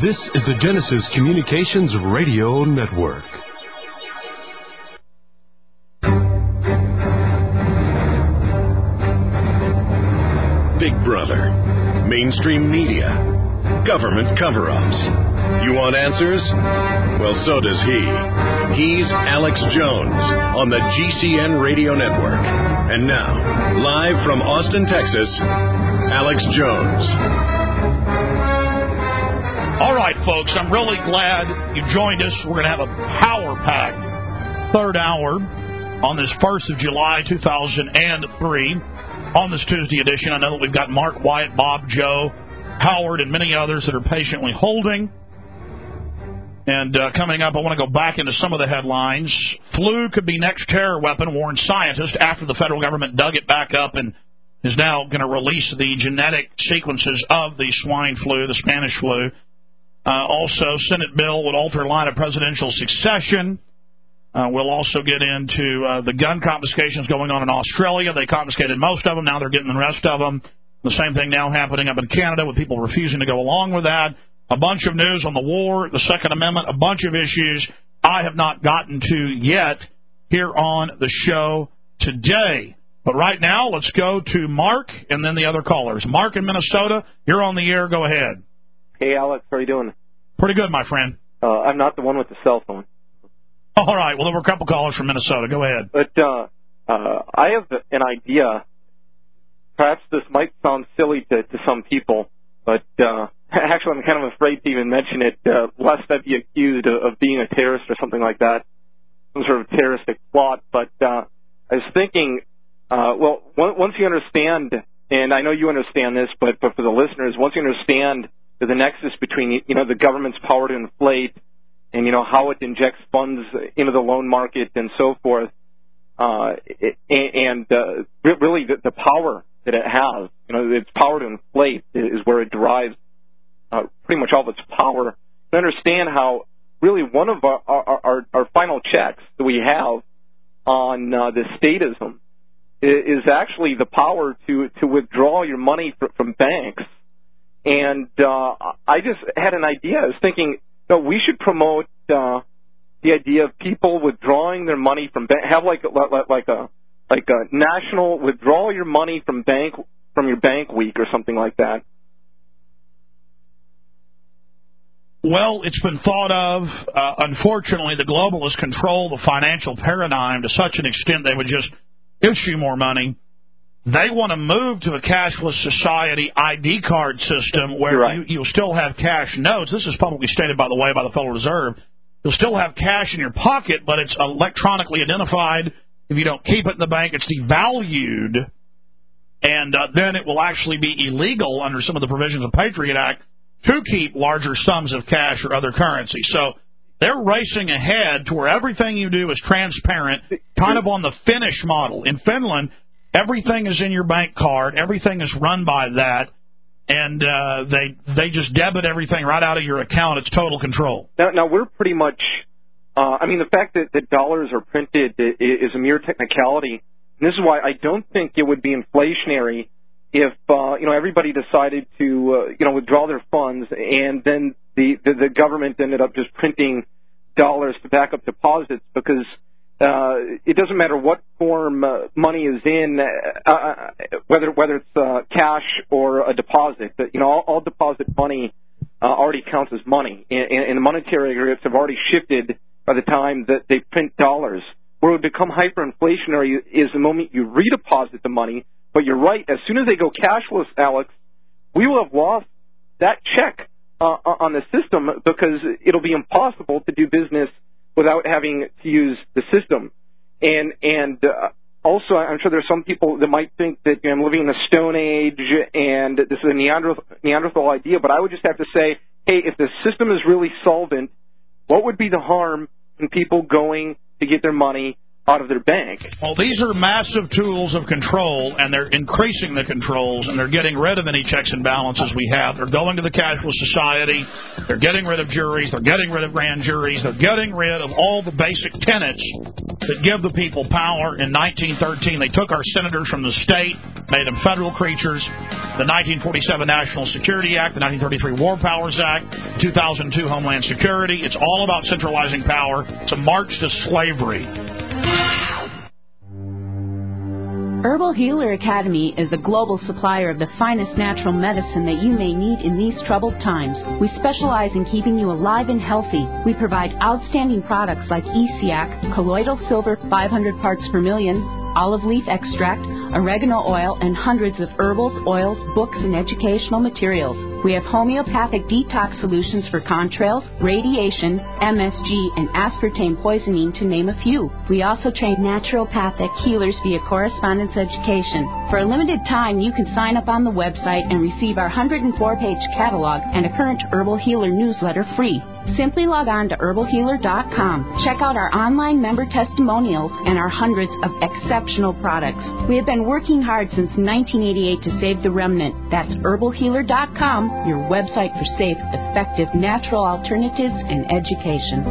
This is the Genesis Communications Radio Network. Big Brother, mainstream media, government cover-ups. You want answers? Well, so does he. He's Alex Jones on the GCN Radio Network. And now, live from Austin, Texas, Alex Jones. All right, folks, I'm really glad you joined us. We're going to have a power-packed third hour on this 1st of July, 2003. On this Tuesday edition, I know that we've got Mark, Wyatt, Bob, Joe, Howard, and many others that are patiently holding. And coming up, I want to go back into some of the headlines. Flu could be next terror weapon, warned scientists after the federal government dug it back up and is now going to release the genetic sequences of the swine flu, the Spanish flu. Also, Senate bill would alter line of presidential succession. We'll also get into the gun confiscations going on in Australia. They confiscated most of them. Now they're getting the rest of them. The same thing now happening up in Canada with people refusing to go along with that. A bunch of news on the war, the Second Amendment, a bunch of issues I have not gotten to yet here on the show today. But right now, let's go to Mark and then the other callers. Mark in Minnesota, you're on the air. Go ahead. Hey, Alex. How are you doing? Pretty good, my friend. I'm not the one with the cell phone. All right. Well, there were a couple callers from Minnesota. Go ahead. But I have an idea. Perhaps this might sound silly to some people, but actually I'm kind of afraid to even mention it, lest I be accused of being a terrorist or something like that, some sort of terroristic plot. But I was thinking, well, once you understand, and I know you understand this, but for the listeners, once you understand the nexus between, the government's power to inflate and, how it injects funds into the loan market and so forth, and really the power that it has, its power to inflate is where it derives pretty much all of its power. To understand how really one of our final checks that we have on the statism is actually the power to withdraw your money from banks. And I just had an idea. I was thinking that we should promote the idea of people withdrawing their money from bank. Have like a national withdraw your money from your bank week or something like that. Well, it's been thought of. Unfortunately, the globalists control the financial paradigm to such an extent they would just issue more money. They want to move to a cashless society ID card system where right. you'll still have cash notes. This is publicly stated, by the way, by the Federal Reserve. You'll still have cash in your pocket, but it's electronically identified. If you don't keep it in the bank, it's devalued. And then it will actually be illegal under some of the provisions of the Patriot Act to keep larger sums of cash or other currency. So they're racing ahead to where everything you do is transparent, kind of on the Finnish model. In Finland, everything is in your bank card. Everything is run by that. And they just debit everything right out of your account. It's total control. Now we're pretty much, the fact that dollars are printed is a mere technicality. And this is why I don't think it would be inflationary if, everybody decided to, withdraw their funds and then the government ended up just printing dollars to back up deposits because it doesn't matter what form money is in, whether it's cash or a deposit. All deposit money already counts as money, and the monetary aggregates have already shifted by the time that they print dollars. Where it would become hyperinflationary is the moment you redeposit the money. But you're right. As soon as they go cashless, Alex, we will have lost that check on the system because it'll be impossible to do business without having to use the system. And also, I'm sure there's some people that might think that I'm living in the Stone Age and this is a Neanderthal idea, but I would just have to say, hey, if the system is really solvent, what would be the harm in people going to get their money out of their bank? Well, these are massive tools of control, and they're increasing the controls, and they're getting rid of any checks and balances we have. They're going to the cashless society. They're getting rid of juries. They're getting rid of grand juries. They're getting rid of all the basic tenets that give the people power. In 1913, they took our senators from the state, made them federal creatures. The 1947 National Security Act, the 1933 War Powers Act, 2002 Homeland Security. It's all about centralizing power. It's a march to slavery. Herbal Healer Academy is a global supplier of the finest natural medicine that you may need in these troubled times. We specialize in keeping you alive and healthy. We provide outstanding products like ESIAC, colloidal silver 500 parts per million, olive leaf extract, oregano oil, and hundreds of herbals, oils, books, and educational materials. We have homeopathic detox solutions for contrails, radiation, MSG, and aspartame poisoning, to name a few. We also train naturopathic healers via correspondence education. For a limited time, you can sign up on the website and receive our 104-page catalog and a current Herbal Healer newsletter free. Simply log on to herbalhealer.com. Check out our online member testimonials and our hundreds of exceptional products. We have been working hard since 1988 to save the remnant. That's herbalhealer.com, your website for safe, effective, natural alternatives and education.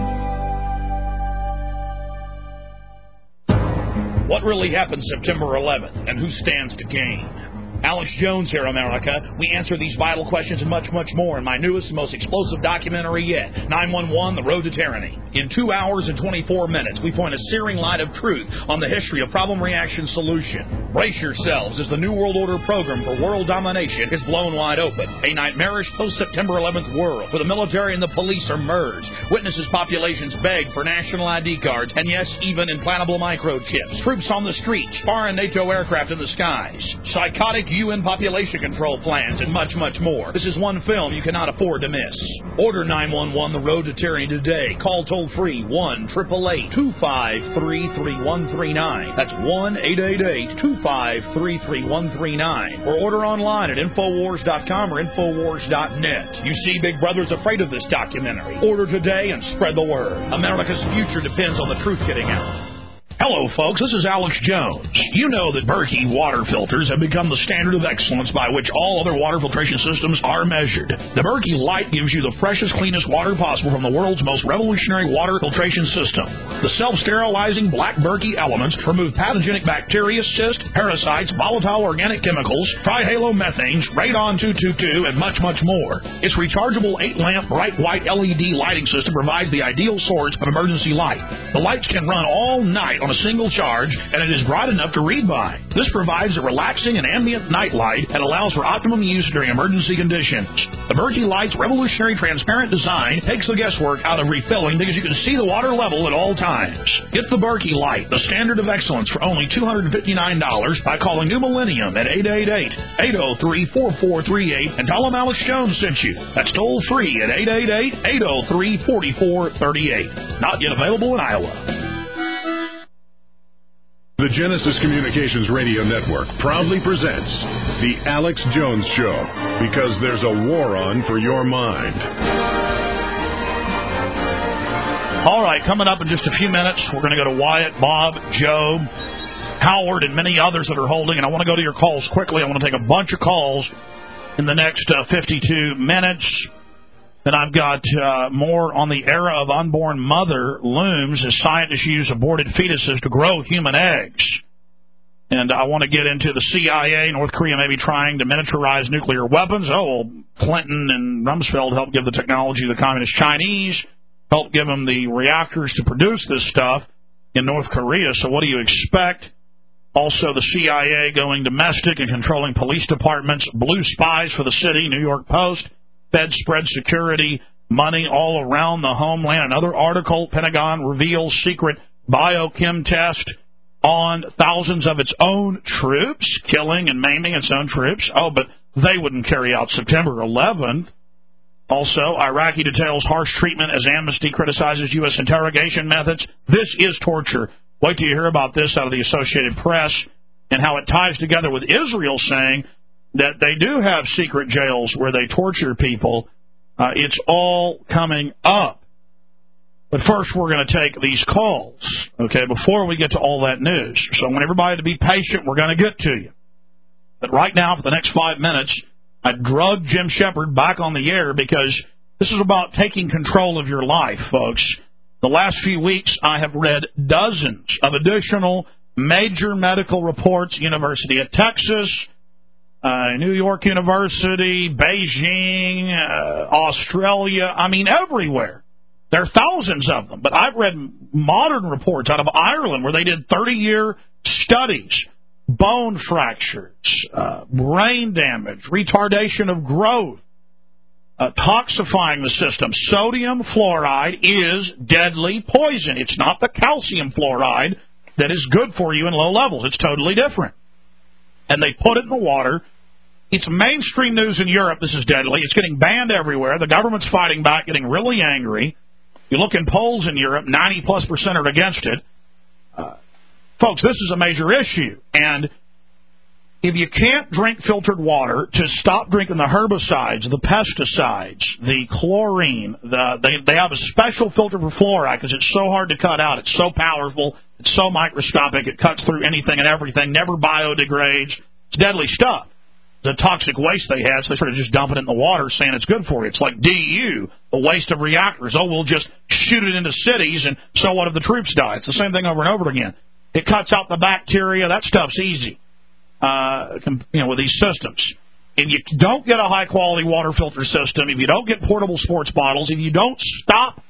What really happened September 11th, and who stands to gain? Alex Jones here, America. We answer these vital questions and much, much more in my newest and most explosive documentary yet, 911, The Road to Tyranny. In 2 hours and 24 minutes, we point a searing light of truth on the history of problem-reaction solution. Brace yourselves as the New World Order program for world domination is blown wide open. A nightmarish post-September 11th world where the military and the police are merged. Witnesses populations beg for national ID cards, and yes, even implantable microchips. Troops on the streets, foreign NATO aircraft in the skies. Psychotic UN population control plans, and much, much more. This is one film you cannot afford to miss. Order 911 The Road to Tyranny today. Call toll-free 1-888-253-3139. That's 1-888-253-3139. Or order online at Infowars.com or Infowars.net. You see, Big Brother's afraid of this documentary. Order today and spread the word. America's future depends on the truth getting out. Hello, folks. This is Alex Jones. You know that Berkey water filters have become the standard of excellence by which all other water filtration systems are measured. The Berkey Light gives you the freshest, cleanest water possible from the world's most revolutionary water filtration system. The self-sterilizing black Berkey elements remove pathogenic bacteria, cysts, parasites, volatile organic chemicals, trihalomethanes, radon-222, and much, much more. Its rechargeable 8-lamp bright white LED lighting system provides the ideal source of emergency light. The lights can run all night on a single charge, and it is bright enough to read by. This provides a relaxing and ambient night light and allows for optimum use during emergency conditions. The Berkey Light's revolutionary transparent design takes the guesswork out of refilling because you can see the water level at all times. Get the Berkey Light, the standard of excellence, for only $259 by calling New Millennium at 888-803-4438 and tell them Alex Jones sent you. That's toll free at 888-803-4438. Not yet available in Iowa. The Genesis Communications Radio Network proudly presents The Alex Jones Show, because there's a war on for your mind. All right, coming up in just a few minutes, we're going to go to Wyatt, Bob, Joe, Howard, and many others that are holding, and I want to go to your calls quickly. I want to take a bunch of calls in the next 52 minutes. Then I've got more on the era of unborn mother looms as scientists use aborted fetuses to grow human eggs. And I want to get into the CIA. North Korea may be trying to miniaturize nuclear weapons. Oh, well, Clinton and Rumsfeld helped give the technology to the Communist Chinese, helped give them the reactors to produce this stuff in North Korea. So what do you expect? Also, the CIA going domestic and controlling police departments, blue spies for the city, New York Post. Fed spread security money all around the homeland. Another article, Pentagon reveals secret biochem test on thousands of its own troops, killing and maiming its own troops. Oh, but they wouldn't carry out September 11th. Also, Iraqi details harsh treatment as Amnesty criticizes U.S. interrogation methods. This is torture. Wait till you hear about this out of the Associated Press and how it ties together with Israel saying that they do have secret jails where they torture people. It's all coming up. But first, we're going to take these calls, okay, before we get to all that news. So I want everybody to be patient. We're going to get to you. But right now, for the next 5 minutes, I drug Jim Shepard back on the air because this is about taking control of your life, folks. The last few weeks, I have read dozens of additional major medical reports, University of Texas, New York University, Beijing, Australia, everywhere. There are thousands of them, but I've read modern reports out of Ireland where they did 30-year studies, bone fractures, brain damage, retardation of growth, toxifying the system. Sodium fluoride is deadly poison. It's not the calcium fluoride that is good for you in low levels. It's totally different. And they put it in the water. It's mainstream news in Europe. This is deadly. It's getting banned everywhere. The government's fighting back, getting really angry. You look in polls in Europe, 90+% are against it. Folks, this is a major issue. And if you can't drink filtered water, to stop drinking the herbicides, the pesticides, the chlorine, they have a special filter for fluoride because it's so hard to cut out. It's so powerful. It's so microscopic. It cuts through anything and everything, never biodegrades. It's deadly stuff. The toxic waste they had, so they started just dumping it in the water, saying it's good for you. It's like DU, the waste of reactors. Oh, we'll just shoot it into cities, and so what if the troops die? It's the same thing over and over again. It cuts out the bacteria. That stuff's easy, with these systems. If you don't get a high-quality water filter system, if you don't get portable sports bottles, if you don't stop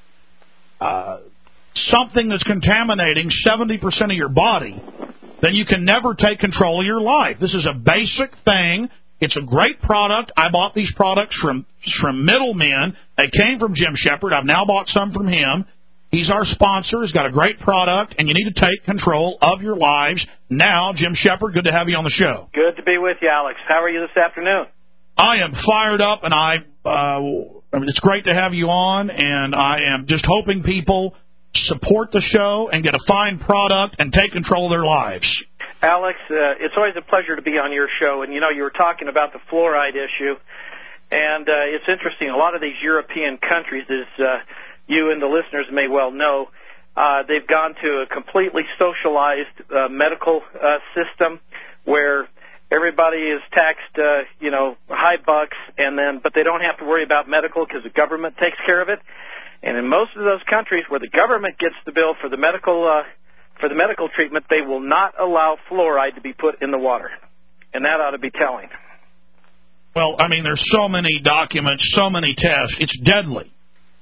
something that's contaminating 70% of your body, then you can never take control of your life. This is a basic thing. It's a great product. I bought these products from middlemen. They came from Jim Shepard. I've now bought some from him. He's our sponsor. He's got a great product, and you need to take control of your lives. Now, Jim Shepard, good to have you on the show. Good to be with you, Alex. How are you this afternoon? I am fired up, and it's great to have you on, and I am just hoping people support the show and get a fine product and take control of their lives. Alex, it's always a pleasure to be on your show. And, you were talking about the fluoride issue. And it's interesting. A lot of these European countries, as you and the listeners may well know, they've gone to a completely socialized medical system where everybody is taxed, high bucks, but they don't have to worry about medical because the government takes care of it. And in most of those countries where the government gets the bill for the medical treatment, they will not allow fluoride to be put in the water. And that ought to be telling. Well, there's so many documents, so many tests. It's deadly.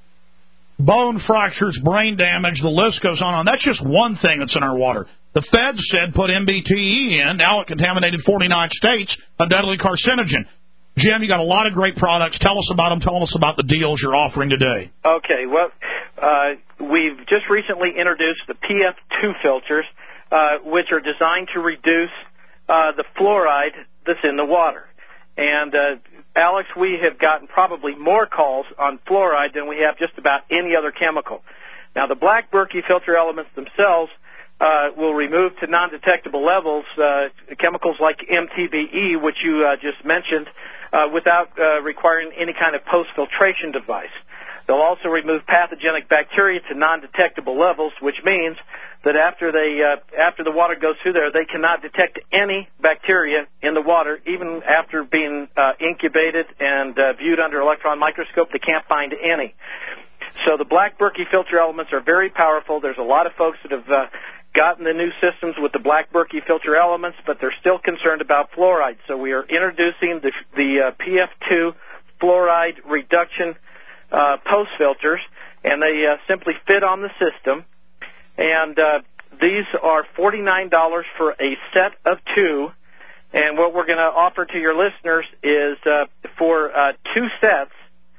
Bone fractures, brain damage, the list goes on. That's just one thing that's in our water. The feds said put MBTE in. Now it contaminated 49 states, a deadly carcinogen. Jim, you got a lot of great products. Tell us about them. Tell us about the deals you're offering today. Okay. Well, we've just recently introduced the PF2 filters, which are designed to reduce the fluoride that's in the water. And, Alex, we have gotten probably more calls on fluoride than we have just about any other chemical. Now, the black Berkey filter elements themselves will remove to non-detectable levels chemicals like MTBE, which you just mentioned, without requiring any kind of post-filtration device. They'll also remove pathogenic bacteria to non-detectable levels, which means that after the water goes through there, they cannot detect any bacteria in the water, even after being incubated and viewed under electron microscope. They can't find any. So the black Berkey filter elements are very powerful. There's a lot of folks that have gotten the new systems with the black Berkey filter elements, but they're still concerned about fluoride. So we are introducing the PF2 fluoride reduction post filters, and they simply fit on the system. And these are $49 for a set of two. And what we're going to offer to your listeners is for two sets,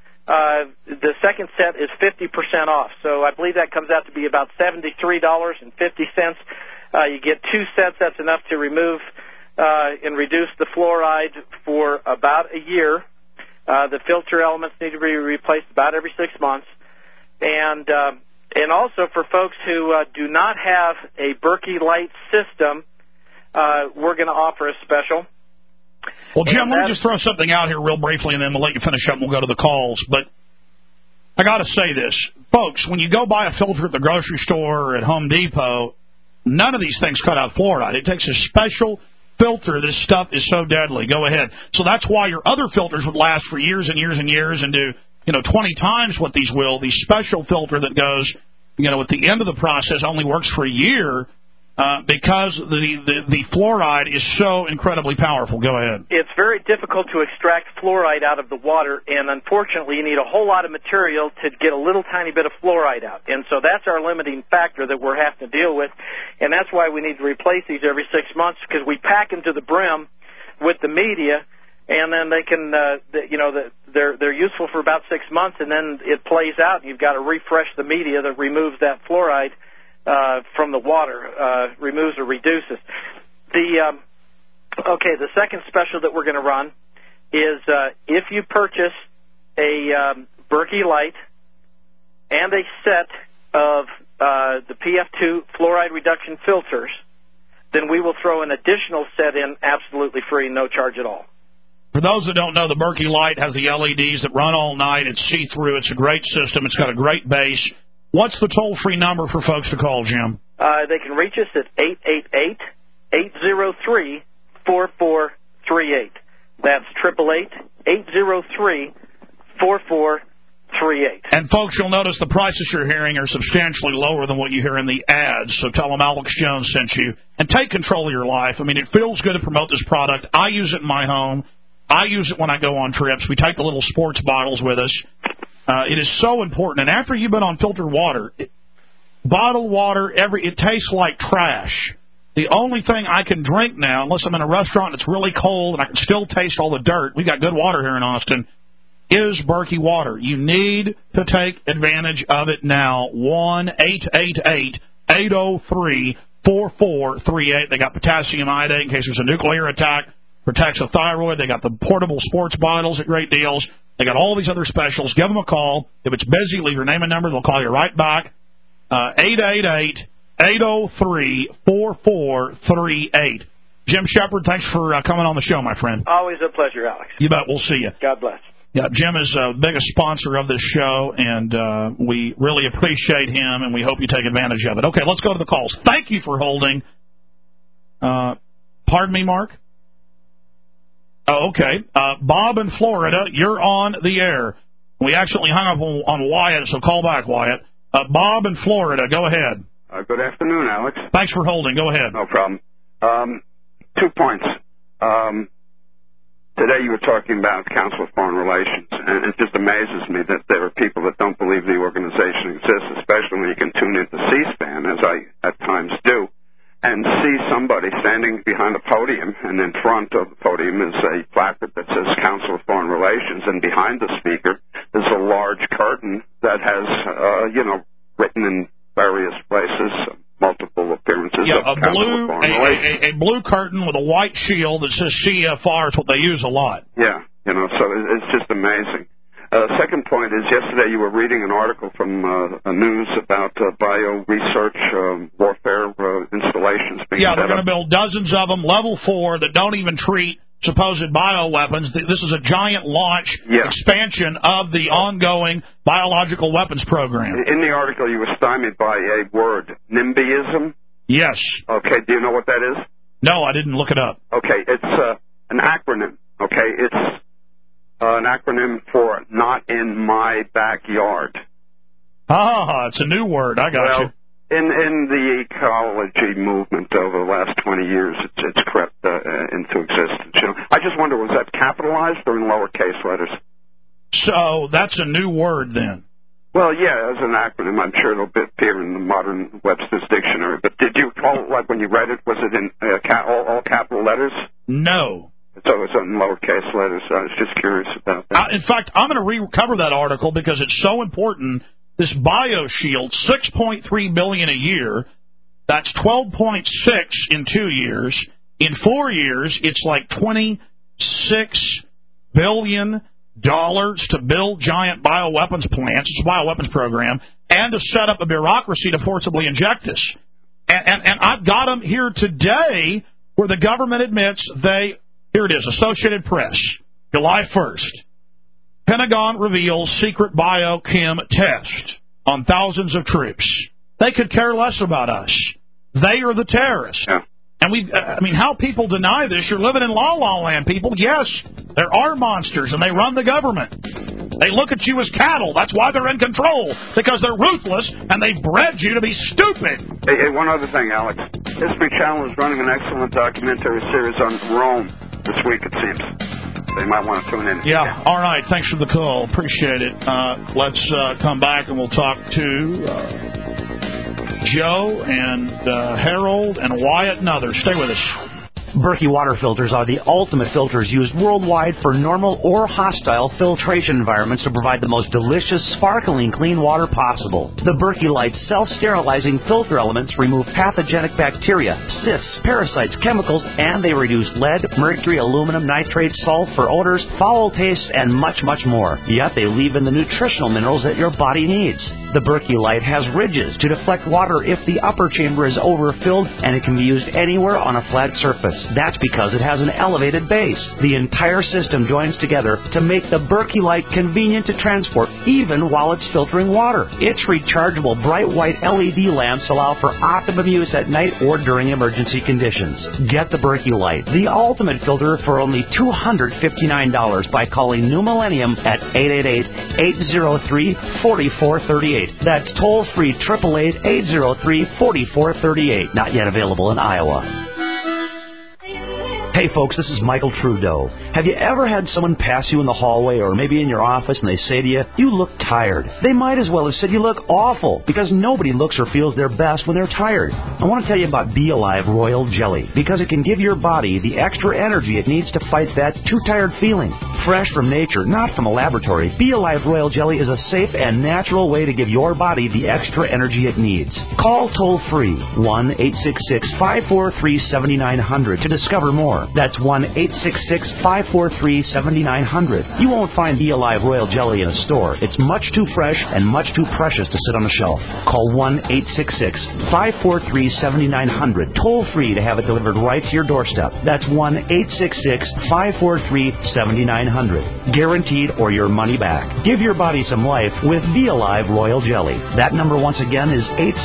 the second set is 50% off. So I believe that comes out to be about $73.50. You get two sets. That's enough to remove and reduce the fluoride for about a year. The filter elements need to be replaced about every 6 months. And also for folks who do not have a Berkey Light system, we're going to offer a special. Well, Jim, let me just throw something out here real briefly, and then we'll let you finish up and we'll go to the calls. But I got to say this. Folks, when you go buy a filter at the grocery store or at Home Depot, none of these things cut out fluoride. It takes a special filter. This stuff is so deadly. Go ahead. So that's why your other filters would last for years and years and years and do 20 times what these will. The special filter that goes, at the end of the process only works for a year because the fluoride is so incredibly powerful. Go ahead. It's very difficult to extract fluoride out of the water, and unfortunately you need a whole lot of material to get a little tiny bit of fluoride out. And so that's our limiting factor that we're having to deal with, and that's why we need to replace these every 6 months, because we pack them to the brim with the media, and then they can, they're useful for about 6 months, and then it plays out, and you've got to refresh the media that removes that fluoride from the water, removes or reduces. The second special that we're going to run is if you purchase a Berkey Light and a set of the PF2 fluoride reduction filters, then we will throw an additional set in absolutely free, no charge at all. For those that don't know, the Berkey Light has the LEDs that run all night. It's see-through. It's a great system. It's got a great base. What's the toll-free number for folks to call, Jim? They can reach us at 888-803-4438. That's 888-803-4438. And, folks, you'll notice the prices you're hearing are substantially lower than what you hear in the ads, so tell them Alex Jones sent you. And take control of your life. I mean, it feels good to promote this product. I use it in my home. I use it when I go on trips. We take the little sports bottles with us. It is so important. And after you've been on filtered water, bottled water, it tastes like trash. The only thing I can drink now, unless I'm in a restaurant and it's really cold and I can still taste all the dirt, we got good water here in Austin, is Berkey water. You need to take advantage of it now. 1-888-803-4438. They got potassium iodate in case there's a nuclear attack. Protects the thyroid. They got the portable sports bottles at great deals. They got all these other specials. Give them a call. If it's busy, leave your name and number. They'll call you right back. 888-803-4438. Jim Shepard, thanks for coming on the show, my friend. Always a pleasure, Alex. You bet. We'll see you. God bless. Yeah, Jim is the biggest sponsor of this show, and we really appreciate him, and we hope you take advantage of it. Okay, let's go to the calls. Thank you for holding. Pardon me, Mark? Oh, okay. Bob in Florida, you're on the air. We accidentally hung up on Wyatt, so call back, Wyatt. Bob in Florida, go ahead. Good afternoon, Alex. Thanks for holding. Go ahead. No problem. 2 points. Today you were talking about Council of Foreign Relations, and it just amazes me that there are people that don't believe the organization exists, especially when you can tune into C-SPAN, as I at times do, and see somebody standing behind a podium, and in front of the podium is a placard that says Council of Foreign Relations, and behind the speaker is a large curtain that has, written in various places, multiple appearances of Council of Foreign Relations. A blue curtain with a white shield that says CFR is what they use a lot. Yeah, so it's just amazing. Second point is yesterday you were reading an article from news about bio-research warfare installations being they're going to build dozens of them, level 4, that don't even treat supposed bioweapons. This is a giant launch expansion of the ongoing biological weapons program. In the article you were stymied by a word, NIMBYism. Yes. Okay, do you know what that is? No, I didn't look it up. Okay, it's an acronym. Okay, it's an acronym for Not in My Backyard. It's a new word. I got you. In the ecology movement over the last 20 years, it's crept into existence. I just wonder, was that capitalized or in lowercase letters? So that's a new word then? Well, yeah, as an acronym, I'm sure it'll appear in the modern Webster's Dictionary. But did you call it, like when you read it, was it in all capital letters? No. So it's in lowercase letters. I was just curious about that. In fact, I'm going to recover that article because it's so important. This BioShield, $6.3 billion a year. That's $12.6 in 2 years. In 4 years, it's like $26 billion to build giant bioweapons plants. It's a bioweapons program, and to set up a bureaucracy to forcibly inject us. And I've got them here today where the government admits here it is, Associated Press, July 1st. Pentagon reveals secret biochem test on thousands of troops. They could care less about us. They are the terrorists. Yeah. And how people deny this? You're living in la-la land, people. Yes, there are monsters, and they run the government. They look at you as cattle. That's why they're in control, because they're ruthless, and they bred you to be stupid. Hey, one other thing, Alex. History Channel is running an excellent documentary series on Rome this week, it seems. They might want to tune in. Yeah, all right. Thanks for the call. Appreciate it. Let's come back, and we'll talk to Joe and Harold and Wyatt and others. Stay with us. Berkey water filters are the ultimate filters used worldwide for normal or hostile filtration environments to provide the most delicious, sparkling, clean water possible. The Berkey Light self-sterilizing filter elements remove pathogenic bacteria, cysts, parasites, chemicals, and they reduce lead, mercury, aluminum, nitrates, sulfur, odors, foul tastes, and much, much more. Yet they leave in the nutritional minerals that your body needs. The Berkey Light has ridges to deflect water if the upper chamber is overfilled, and it can be used anywhere on a flat surface. That's because it has an elevated base. The entire system joins together to make the Berkey Light convenient to transport, even while it's filtering water. Its rechargeable bright white LED lamps allow for optimum use at night or during emergency conditions. Get the Berkey Light, the ultimate filter, for only $259 by calling New Millennium at 888-803-4438. That's toll-free 888-803-4438. Not yet available in Iowa. Hey folks, this is Michael Trudeau. Have you ever had someone pass you in the hallway or maybe in your office and they say to you, you look tired? They might as well have said you look awful, because nobody looks or feels their best when they're tired. I want to tell you about Be Alive Royal Jelly, because it can give your body the extra energy it needs to fight that too tired feeling. Fresh from nature, not from a laboratory, Be Alive Royal Jelly is a safe and natural way to give your body the extra energy it needs. Call toll-free 1-866-543-7900 to discover more. That's 1-866-543-7900. You won't find Be Alive Royal Jelly in a store. It's much too fresh and much too precious to sit on a shelf. Call 1-866-543-7900. Toll free to have it delivered right to your doorstep. That's 1-866-543-7900. Guaranteed or your money back. Give your body some life with Be Alive Royal Jelly. That number once again is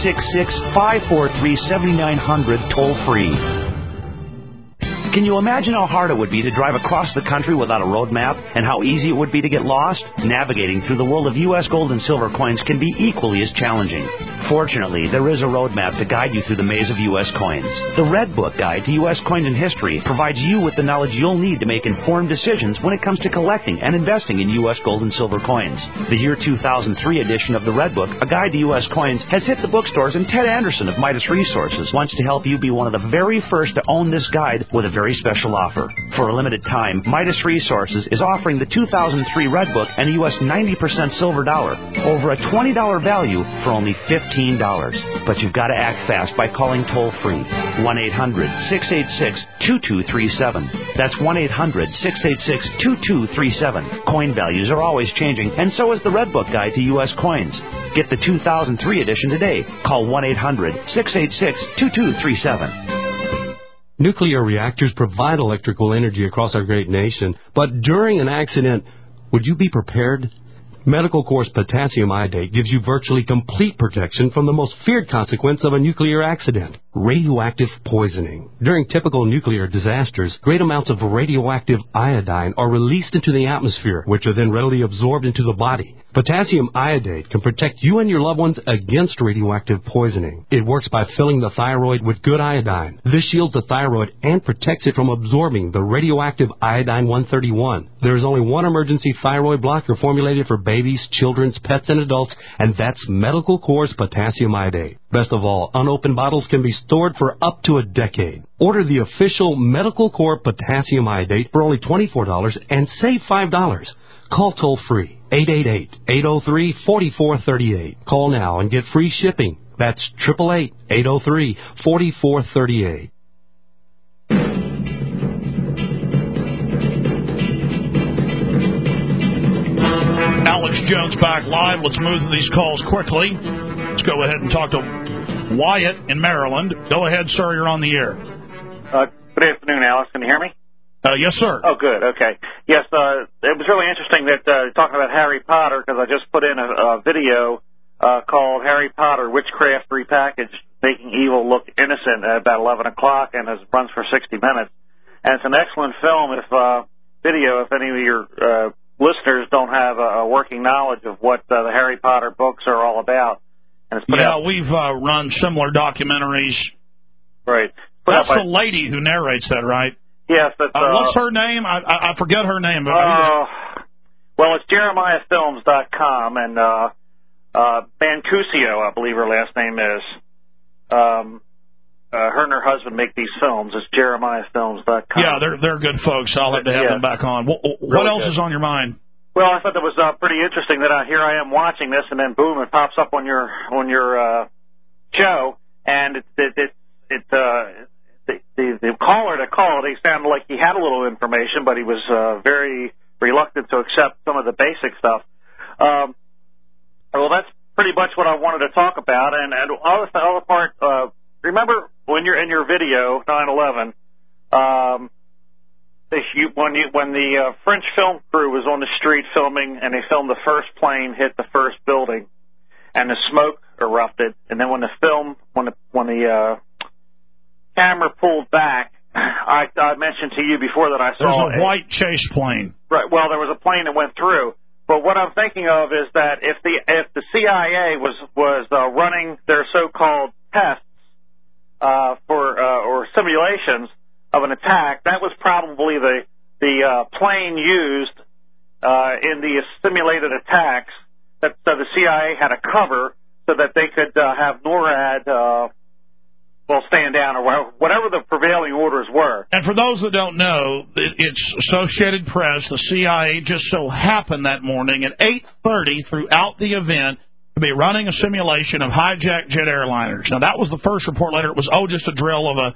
866-543-7900. Toll free. Can you imagine how hard it would be to drive across the country without a road map, and how easy it would be to get lost? Navigating through the world of U.S. gold and silver coins can be equally as challenging. Fortunately, there is a road map to guide you through the maze of U.S. coins. The Red Book Guide to U.S. Coins and History provides you with the knowledge you'll need to make informed decisions when it comes to collecting and investing in U.S. gold and silver coins. The year 2003 edition of the Red Book, A Guide to U.S. Coins, has hit the bookstores, and Ted Anderson of Midas Resources wants to help you be one of the very first to own this guide with a very special offer. For a limited time, Midas Resources is offering the 2003 Red Book and a U.S. 90% silver dollar over a $20 value for only $15. But you've got to act fast by calling toll-free 1-800-686-2237. That's 1-800-686-2237. Coin values are always changing, and so is the Red Book Guide to U.S. Coins. Get the 2003 edition today. Call 1-800-686-2237. Nuclear reactors provide electrical energy across our great nation, but during an accident, would you be prepared? Medical Corps potassium iodate gives you virtually complete protection from the most feared consequence of a nuclear accident, radioactive poisoning. During typical nuclear disasters, great amounts of radioactive iodine are released into the atmosphere, which are then readily absorbed into the body. Potassium iodate can protect you and your loved ones against radioactive poisoning. It works by filling the thyroid with good iodine. This shields the thyroid and protects it from absorbing the radioactive iodine-131. There is only one emergency thyroid blocker formulated for babies, children, pets, and adults, and that's Medical Corps potassium iodate. Best of all, unopened bottles can be stored for up to a decade. Order the official Medical Corps potassium iodate for only $24 and save $5. Call toll-free 888-803-4438. Call now and get free shipping. That's 888-803-4438. Alex Jones back live. Let's move through these calls quickly. Let's go ahead and talk to Wyatt in Maryland. Go ahead, sir. You're on the air. Good afternoon, Alex. Can you hear me? Yes, sir. Oh, good. Okay. Yes, it was really interesting that talking about Harry Potter, because I just put in a video called Harry Potter Witchcraft Repackaged, Making Evil Look Innocent at about 11 o'clock, and it runs for 60 minutes. And it's an excellent film, video, if any of your listeners don't have a working working knowledge of what the Harry Potter books are all about. And it's put out. We've run similar documentaries. Right. That's the lady who narrates that, right? Yes. That's, what's her name? I forget her name. Well, it's JeremiahFilms.com, and Mancuso, I believe her last name is. Her and her husband make these films. It's JeremiahFilms.com. Yeah, they're good folks. I'll have to have them back on. What else is on your mind? Well, I thought that was pretty interesting that here I am watching this, and then boom, it pops up on your show, and the caller that called, he sounded like he had a little information, but he was very reluctant to accept some of the basic stuff. Well, that's pretty much what I wanted to talk about, and the other part. Remember when you're in your video 9/11, when the French film crew was on the street filming, and they filmed the first plane hit the first building, and the smoke erupted, and then when the camera pulled back, I mentioned to you before that I saw there's a white chase plane. Right. Well, there was a plane that went through. But what I'm thinking of is that if the CIA was running their so-called tests or simulations of an attack, that was probably the plane used in the simulated attacks that the CIA had to cover so that they could have NORAD stand down, or whatever the prevailing orders were. And for those that don't know, it's Associated Press. The CIA just so happened that morning at 8:30 throughout the event to be running a simulation of hijacked jet airliners. Now, that was the first report. Later, it was, just a drill of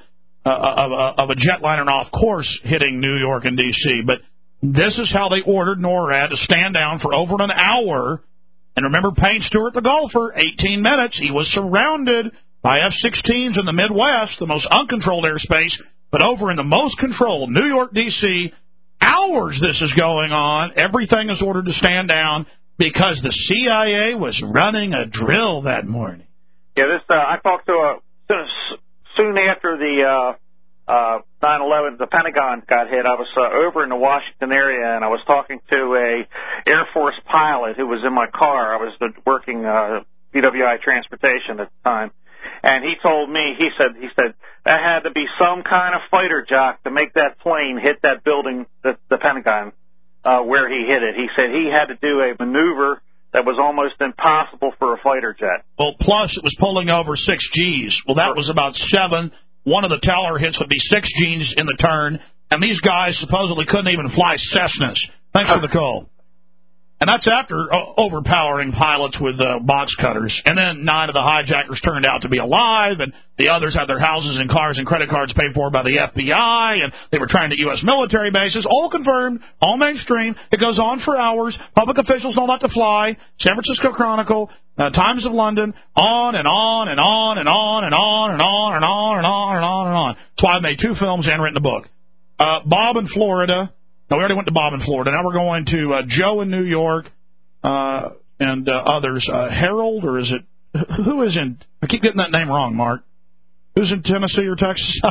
a jetliner off course hitting New York and D.C. But this is how they ordered NORAD to stand down for over an hour. And remember Payne Stewart, the golfer, 18 minutes. He was surrounded by F-16s in the Midwest, the most uncontrolled airspace, but over in the most controlled, New York, D.C., hours this is going on. Everything is ordered to stand down because the CIA was running a drill that morning. Yeah, I talked to soon after the 9/11, the Pentagon got hit. I was over in the Washington area, and I was talking to a Air Force pilot who was in my car. I was working BWI transportation at the time. And he told me, he said, that had to be some kind of fighter jock to make that plane hit that building, the Pentagon, where he hit it. He said he had to do a maneuver that was almost impossible for a fighter jet. Well, plus it was pulling over 6 Gs. Well, that was about 7. One of the tower hits would be 6 Gs in the turn, and these guys supposedly couldn't even fly Cessnas. Thanks for the call. And that's after overpowering pilots with box cutters. And then 9 of the hijackers turned out to be alive, and the others had their houses and cars and credit cards paid for by the FBI, and they were trying to U.S. military bases. All confirmed, all mainstream. It goes on for hours. Public officials know not to fly. San Francisco Chronicle, Times of London, on and on and on and on and on and on and on and on and on and on. That's why I made 2 films and written a book. Bob in Florida. No, we already went to Bob in Florida. Now we're going to Joe in New York and others. Harold, or is it... Who is in... I keep getting that name wrong, Mark. Who's in Tennessee or Texas?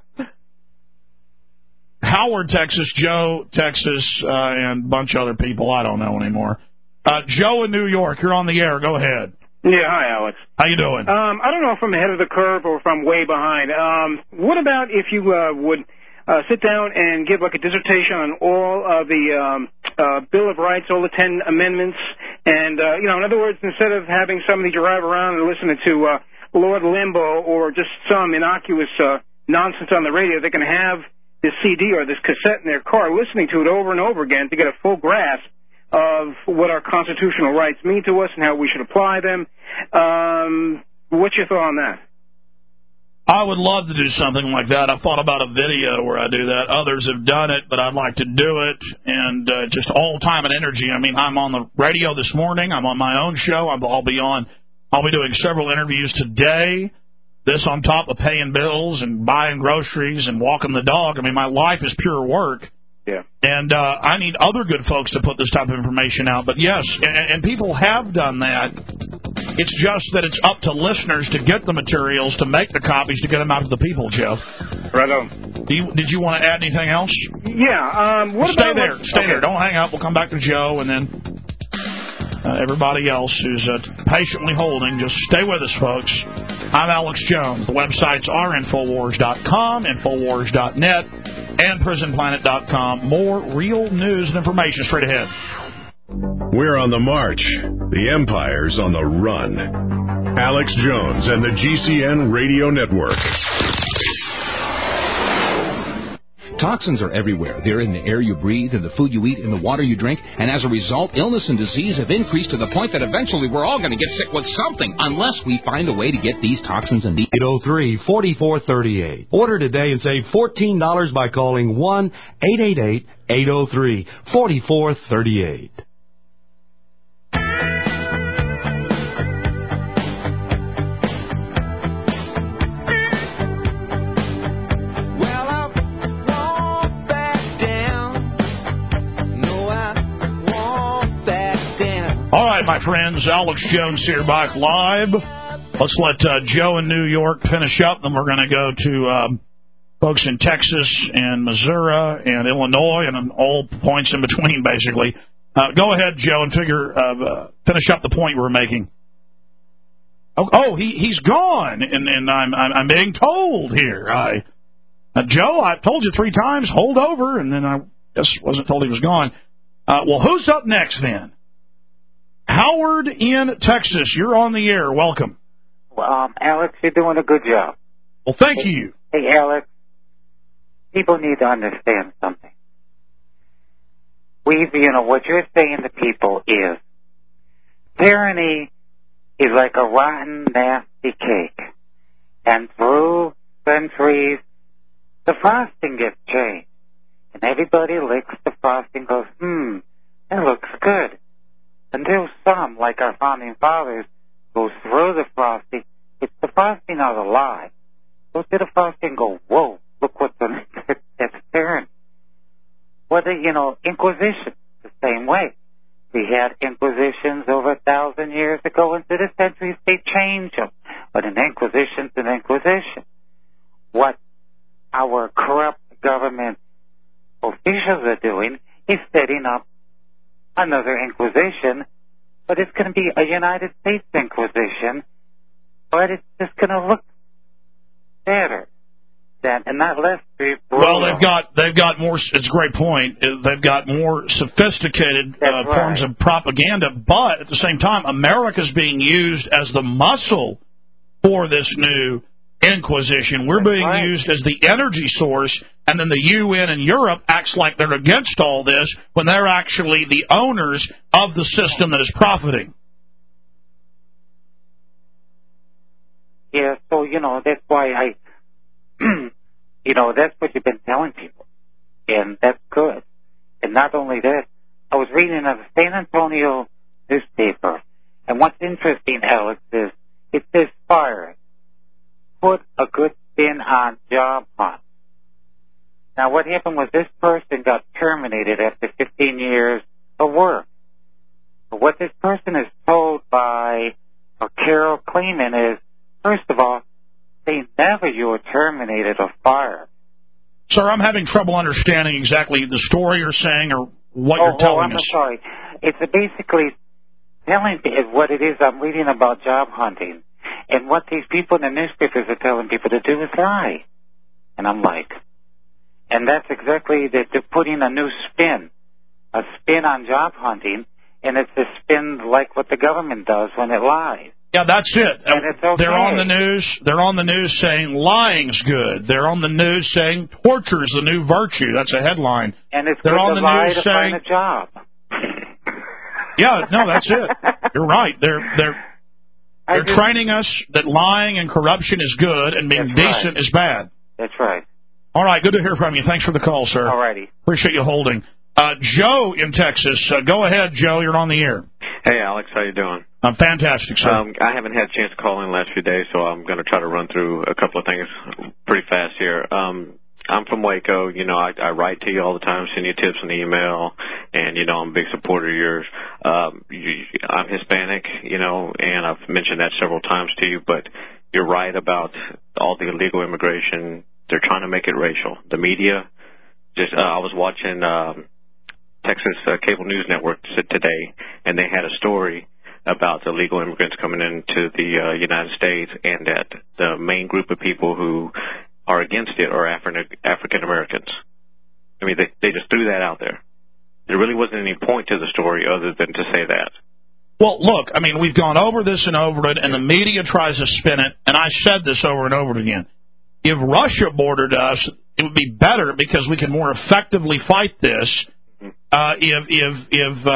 Howard, Texas. Joe, Texas, and a bunch of other people. I don't know anymore. Joe in New York, you're on the air. Go ahead. Yeah, hi, Alex. How you doing? I don't know if I'm ahead of the curve or if I'm way behind. What about if you would... sit down and give like a dissertation on all of the Bill of Rights, all the 10 amendments, and, in other words, instead of having somebody drive around and listen to Lord Limbo or just some innocuous nonsense on the radio, they can have this CD or this cassette in their car listening to it over and over again to get a full grasp of what our constitutional rights mean to us and how we should apply them. What's your thought on that? I would love to do something like that. I've thought about a video where I do that. Others have done it, but I'd like to do it, and just all time and energy. I mean, I'm on the radio this morning. I'm on my own show. I'll be doing several interviews today. This on top of paying bills and buying groceries and walking the dog. I mean, my life is pure work. Yeah. And I need other good folks to put this type of information out. But, yes, and people have done that. It's just that it's up to listeners to get the materials, to make the copies, to get them out to the people, Joe. Right on. Did you want to add anything else? Yeah. Stay there. Don't hang up. We'll come back to Joe, and then everybody else who's patiently holding, just stay with us, folks. I'm Alex Jones. The websites are Infowars.com, Infowars.net, and PrisonPlanet.com. More real news and information straight ahead. We're on the march. The Empire's on the run. Alex Jones and the GCN Radio Network. Toxins are everywhere. They're in the air you breathe, in the food you eat, in the water you drink, and as a result, illness and disease have increased to the point that eventually we're all going to get sick with something, unless we find a way to get these toxins in the 803-4438. Order today and save $14 by calling 1-888-803-4438. All right, my friends, Alex Jones here, back live. Let's let Joe in New York finish up, then we're going to go to folks in Texas and Missouri and Illinois and all points in between, basically. Go ahead, Joe, and finish up the point you were making. Oh, he's gone, and I'm being told here. Joe, I told you 3 times, hold over, and then I just wasn't told he was gone. Well, who's up next then? Howard in Texas, you're on the air. Welcome. Well, Alex, you're doing a good job. Well, thank you. Hey, Alex, people need to understand something. What you're saying to people is, tyranny is like a rotten, nasty cake. And through centuries, the frosting gets changed. And everybody licks the frosting and goes, that looks good. Until some, like our founding fathers, go through the frosting, it's the frosting or the lie. Go to the frosting and go, whoa, look what's on it. That's tyranny. Whether, Inquisition, the same way. We had Inquisitions over 1,000 years ago. Into the centuries, they changed them. But an Inquisition's an Inquisition. What our corrupt government officials are doing is setting up another Inquisition, but it's going to be a United States Inquisition, but it's just going to look better than, and not less brutal. Well, they've got more. It's a great point. They've got more sophisticated forms of propaganda, but at the same time, America's being used as the muscle for this new Inquisition. We're being used as the energy source, and then the UN and Europe acts like they're against all this when they're actually the owners of the system that is profiting. Yeah, so, that's why that's what you've been telling people. And that's good. And not only that, I was reading a San Antonio newspaper, and what's interesting, Alex, is it says fire. Put a good spin on job hunt. Now, what happened was this person got terminated after 15 years of work. But what this person is told by Carol Kleeman is, first of all, they never you were terminated or fired. Sir, I'm having trouble understanding exactly the story you're saying or what you're telling us. I'm sorry. It's basically telling me what it is I'm reading about job hunting. And what these people in the newspapers are telling people to do is lie. And I'm like, and that's exactly that they're putting a new spin, a spin on job hunting, and it's a spin like what the government does when it lies. Yeah, that's it. And it's okay. They're on the news. They're on the news saying lying's good. They're on the news saying torture's the new virtue. That's a headline. And it's they're good on to the lie news to saying, find a job. Yeah, no, that's it. You're right. They're training us that lying and corruption is good and being decent is bad. That's right. All right, good to hear from you. Thanks for the call, sir. All righty. Appreciate you holding. Joe in Texas. Go ahead, Joe. You're on the air. Hey, Alex. How you doing? I'm fantastic, sir. I haven't had a chance to call in the last few days, so I'm going to try to run through a couple of things pretty fast here. I'm from Waco. I write to you all the time, send you tips in the email, and, I'm a big supporter of yours. I'm Hispanic, and I've mentioned that several times to you, but you're right about all the illegal immigration. They're trying to make it racial. The media, I was watching Texas Cable News Network today, and they had a story about illegal immigrants coming into the United States, and that the main group of people who are against it are African Americans. I mean, they just threw that out there. There really wasn't any point to the story other than to say that. Well, look, I mean, we've gone over this and over it, and the media tries to spin it, and I said this over and over again. If Russia bordered us, it would be better because we can more effectively fight this. If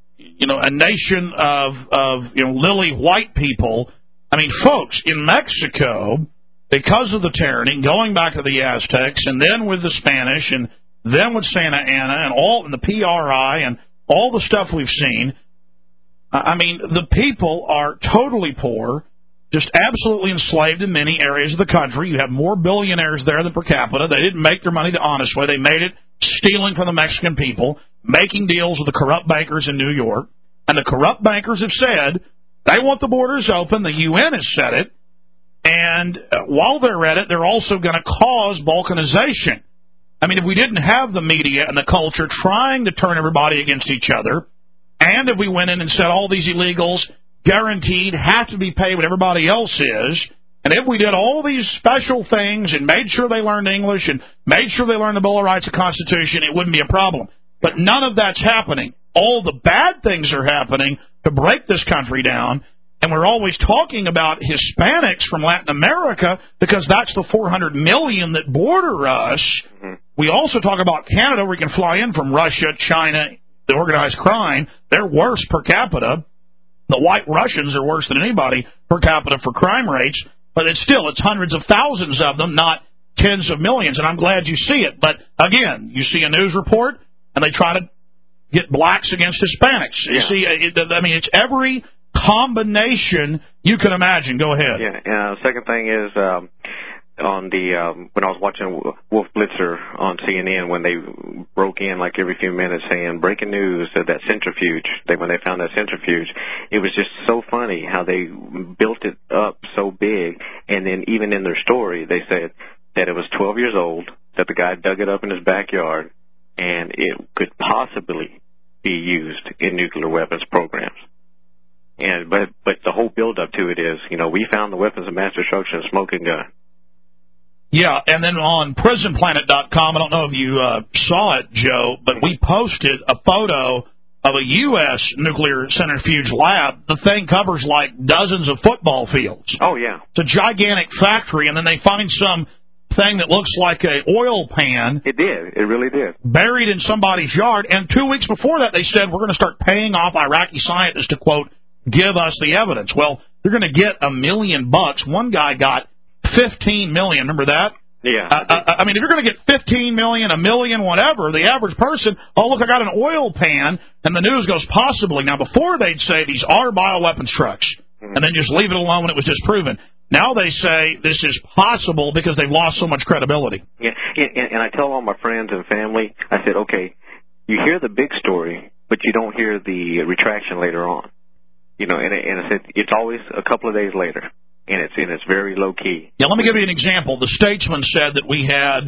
a nation of lily white people, I mean, folks, in Mexico, because of the tyranny, going back to the Aztecs, and then with the Spanish, and then with Santa Anna, and the PRI, and all the stuff we've seen, I mean, the people are totally poor, just absolutely enslaved in many areas of the country. You have more billionaires there than per capita. They didn't make their money the honest way. They made it stealing from the Mexican people, making deals with the corrupt bankers in New York. And the corrupt bankers have said they want the borders open. The UN has said it. And while they're at it, they're also going to cause balkanization. I mean, if we didn't have the media and the culture trying to turn everybody against each other, and if we went in and said all these illegals guaranteed have to be paid what everybody else is, and if we did all these special things and made sure they learned English and made sure they learned the Bill of Rights and Constitution, it wouldn't be a problem. But none of that's happening. All the bad things are happening to break this country down, and we're always talking about Hispanics from Latin America because that's the 400 million that border us. Mm-hmm. We also talk about Canada, where we can fly in from Russia, China, the organized crime. They're worse per capita. The white Russians are worse than anybody per capita for crime rates, but it's hundreds of thousands of them, not tens of millions, and I'm glad you see it. But, again, you see a news report, and they try to get blacks against Hispanics. You see, it's every combination you can imagine. Go ahead. Yeah, second thing is on the when I was watching Wolf Blitzer on CNN, when they broke in like every few minutes saying breaking news that centrifuge, when they found that centrifuge, it was just so funny how they built it up so big, and then even in their story they said that it was 12 years old, that the guy dug it up in his backyard, and it could possibly be used in nuclear weapons programs. And but the whole build up to it is, we found the weapons of mass destruction, smoking gun. Yeah, and then on PrisonPlanet.com, I don't know if you saw it, Joe, but we posted a photo of a U.S. nuclear centrifuge lab. The thing covers like dozens of football fields. Oh, yeah. It's a gigantic factory, and then they find some thing that looks like a oil pan. It did. It really did. Buried in somebody's yard. And 2 weeks before that, they said, we're going to start paying off Iraqi scientists to, quote, give us the evidence. Well, they're going to get $1 million. One guy got $15 million. Remember that? Yeah. I mean, if you're going to get $15 million, $1 million, whatever, the average person, oh, look, I got an oil pan, and the news goes possibly. Now, before they'd say these are bioweapons trucks, and then just leave it alone when it was disproven. Now they say this is possible because they've lost so much credibility. Yeah, and I tell all my friends and family, I said, okay, you hear the big story, but you don't hear the retraction later on. And I said it's always a couple of days later, and it's very low key. Yeah, let me give you an example. The Statesman said that we had,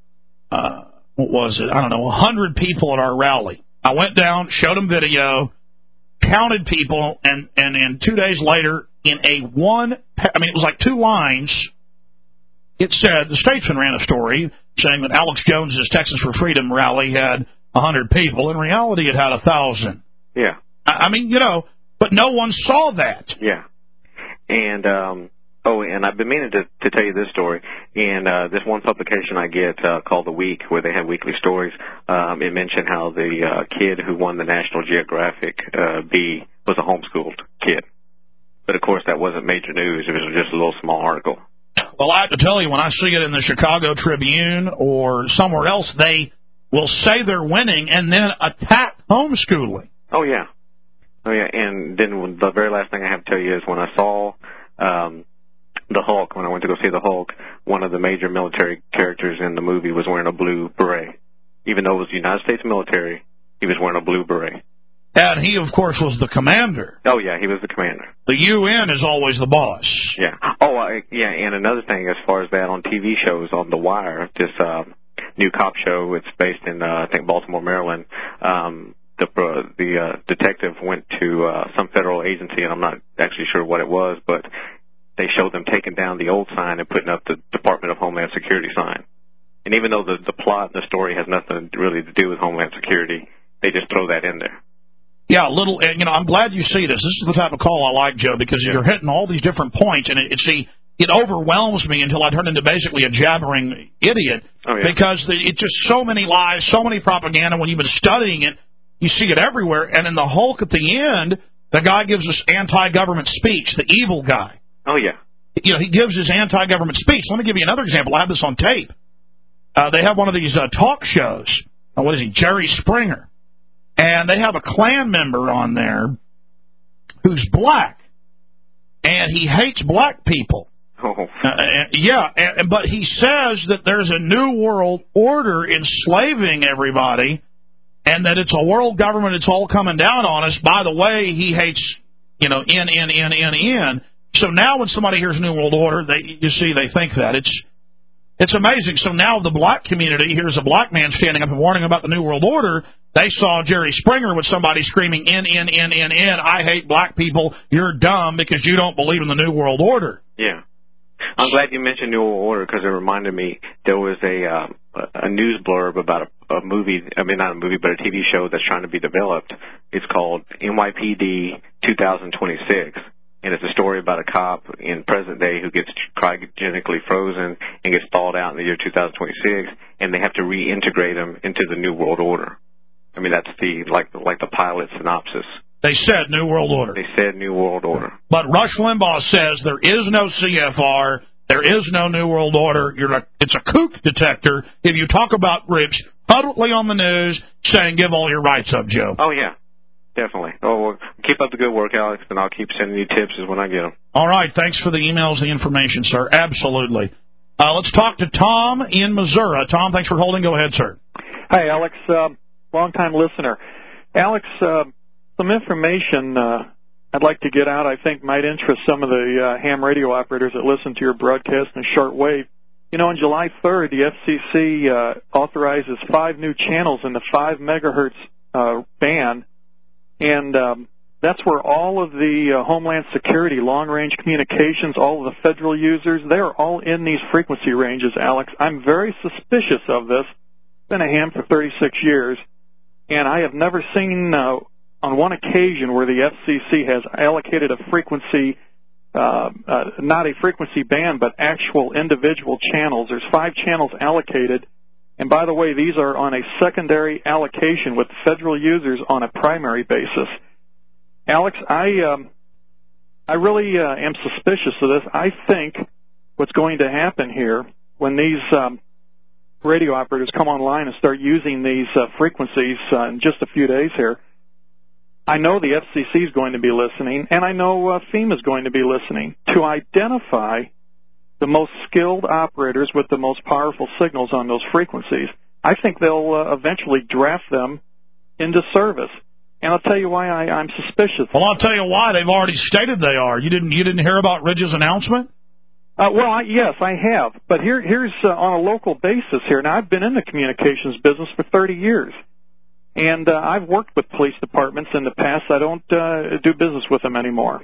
100 people at our rally. I went down, showed them video, counted people, and 2 days later, it was like 2 lines. It said, the Statesman ran a story saying that Alex Jones's Texas for Freedom rally had 100 people. In reality, it had 1,000. Yeah. But no one saw that. Yeah. And, and I've been meaning to tell you this story. And this one publication I get called The Week, where they have weekly stories, it mentioned how the kid who won the National Geographic bee was a homeschooled kid. But, of course, that wasn't major news. It was just a little small article. Well, I have to tell you, when I see it in the Chicago Tribune or somewhere else, they will say they're winning and then attack homeschooling. Oh, yeah. And then the very last thing I have to tell you is when I saw the Hulk, when I went to go see the Hulk, one of the major military characters in the movie was wearing a blue beret. Even though it was the United States military, he was wearing a blue beret. And he, of course, was the commander. Oh, yeah, he was the commander. The UN is always the boss. Yeah. Oh, and another thing as far as that on TV shows, on The Wire, new cop show. It's based in, I think, Baltimore, Maryland. The detective went to some federal agency, and I'm not actually sure what it was, but they showed them taking down the old sign and putting up the Department of Homeland Security sign. And even though the plot and the story has nothing really to do with Homeland Security, they just throw that in there. Yeah, I'm glad you see this. This is the type of call I like, Joe, because you're hitting all these different points, and it overwhelms me until I turn into basically a jabbering idiot, because it's just so many lies, so many propaganda. When you've been studying it, you see it everywhere. And in the Hulk at the end, the guy gives us anti-government speech, the evil guy. Oh, yeah. He gives his anti-government speech. Let me give you another example. I have this on tape. They have one of these talk shows. What is he? Jerry Springer. And they have a Klan member on there who's black. And he hates black people. Oh. But he says that there's a new world order enslaving everybody, and that it's a world government, it's all coming down on us. By the way, he hates, N. So now when somebody hears New World Order, they think that. It's amazing. So now the black community hears a black man standing up and warning about the New World Order. They saw Jerry Springer with somebody screaming, N, I hate black people, you're dumb because you don't believe in the New World Order. Yeah. I'm glad you mentioned New World Order because it reminded me there was a news blurb about a movie, not a movie, but a TV show that's trying to be developed. It's called NYPD 2026. And it's a story about a cop in present day who gets cryogenically frozen and gets thawed out in the year 2026, and they have to reintegrate him into the New World Order. That's the pilot synopsis. They said New World Order. They said New World Order. But Rush Limbaugh says there is no CFR, there is no New World Order. It's a kook detector if you talk about groups publicly on the news saying give all your rights up, Joe. Oh, yeah. Definitely. Oh, well, keep up the good work, Alex, and I'll keep sending you tips when I get them. All right. Thanks for the emails, the information, sir. Absolutely. Let's talk to Tom in Missouri. Tom, thanks for holding. Go ahead, sir. Hi, Alex. Long-time listener. Alex, some information I'd like to get out I think might interest some of the ham radio operators that listen to your broadcast in shortwave. On July 3rd, the FCC authorizes 5 new channels in the 5 megahertz band. And that's where all of the Homeland Security, long-range communications, all of the federal users, they're all in these frequency ranges, Alex. I'm very suspicious of this. Been a ham for 36 years, and I have never seen on one occasion where the FCC has allocated a frequency, not a frequency band, but actual individual channels. There's 5 channels allocated. And by the way, these are on a secondary allocation with federal users on a primary basis. Alex, I really am suspicious of this. I think what's going to happen here when these radio operators come online and start using these frequencies in just a few days here, I know the FCC is going to be listening, and I know FEMA is going to be listening to identify the most skilled operators with the most powerful signals on those frequencies. I think they'll eventually draft them into service. And I'll tell you why I'm suspicious. Well, I'll tell you why. They've already stated they are. You didn't hear about Ridge's announcement? Yes, I have. But here's on a local basis here. Now, I've been in the communications business for 30 years. And I've worked with police departments in the past. I don't do business with them anymore.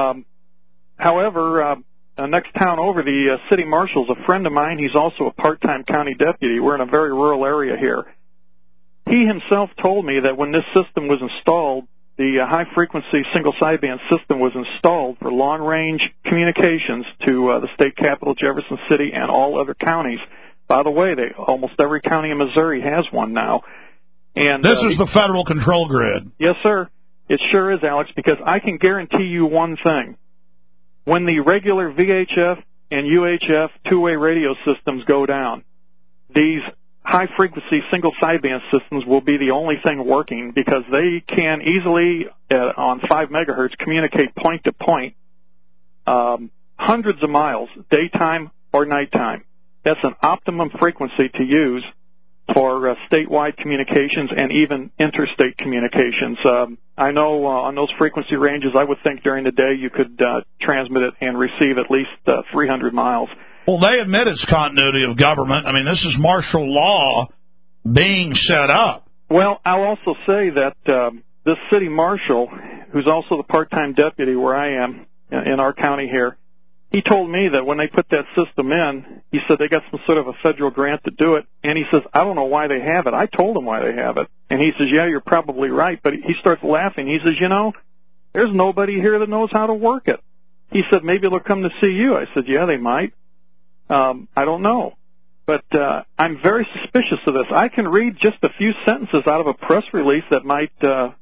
However, next town over, the city marshal's a friend of mine. He's also a part-time county deputy. We're in a very rural area here. He himself told me that when this system was installed, the high-frequency single sideband system was installed for long-range communications to the state capital, Jefferson City, and all other counties. By the way, almost every county in Missouri has one now. And this is the federal control grid. Yes, sir. It sure is, Alex, because I can guarantee you one thing. When the regular VHF and UHF two-way radio systems go down, these high-frequency single sideband systems will be the only thing working because they can easily, on 5 megahertz, communicate point-to-point hundreds of miles, daytime or nighttime. That's an optimum frequency to use for statewide communications and even interstate communications. I know on those frequency ranges, I would think during the day you could transmit it and receive at least 300 miles. Well, they admit it's continuity of government. I mean, this is martial law being set up. Well, I'll also say that this city marshal, who's also the part-time deputy where I am in our county here, he told me that when they put that system in, he said they got some sort of a federal grant to do it, and he says, I don't know why they have it. I told him why they have it. And he says, yeah, you're probably right. But he starts laughing. He says, you know, there's nobody here that knows how to work it. He said, maybe they'll come to see you. I said, yeah, they might. I don't know. But I'm very suspicious of this. I can read just a few sentences out of a press release that might...